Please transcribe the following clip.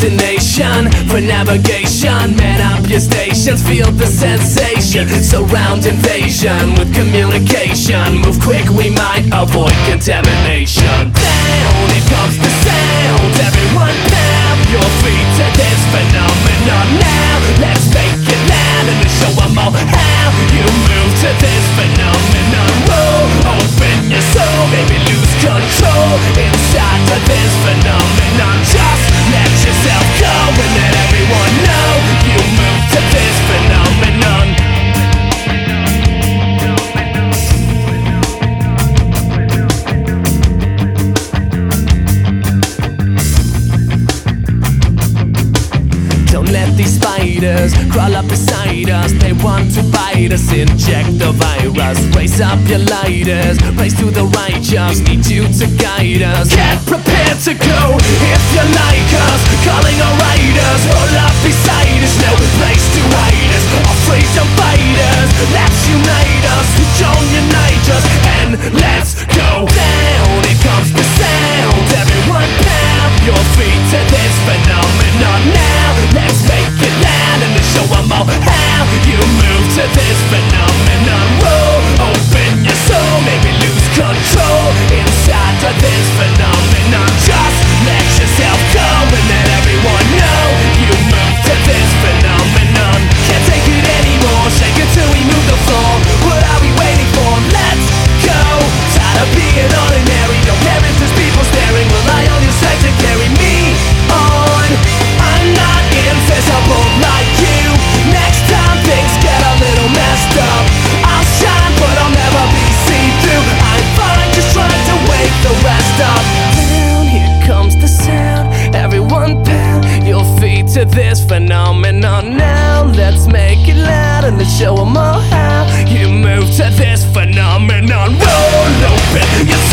destination for navigation. Man up your stations, feel the sensation. Surround invasion with communication. Move quick, we might avoid contamination. Down, here comes the sound. Everyone pound your feet to this phenomenon now. Let's make it loud and show them all how you move to this phenomenon. Roll, open your soul, baby, lose control inside of this phenomenon. Just let yourself go and let everyone know you move to this phenomenon. Don't let these spiders crawl up beside us. They want to bite us, inject the virus. Raise up your lighters, raise to the righteous. Need you to guide us. Get prepared to go if you like us. Calling our riders, roll up beside us. No place to hide us. Our freedom fighters, let's unite us. Don't unite us, and let's go down. Here comes the sound. Everyone pound your feet to this phenomenon now. Let's make it loud and show them all how you move to this phenomenon. Roll, open your soul, maybe lose control inside of this phenomenon. Just let yourself go and let everyone know you move to this phenomenon. Can't take it anymore, shake it till we move the floor. What are we waiting for? Let's go. Tired of being ordinary, don't care if there's people staring. Rely on your strength to carry me on. I'm not invisible like you. Next time things get a little messed up, I'll shine but I'll never be see-through. I'm fine just trying to wake the rest up. Down, here comes the sound. Everyone pound your feet to this phenomenon now. Let's make it loud and let's show them all how you move to this phenomenon. Roll open your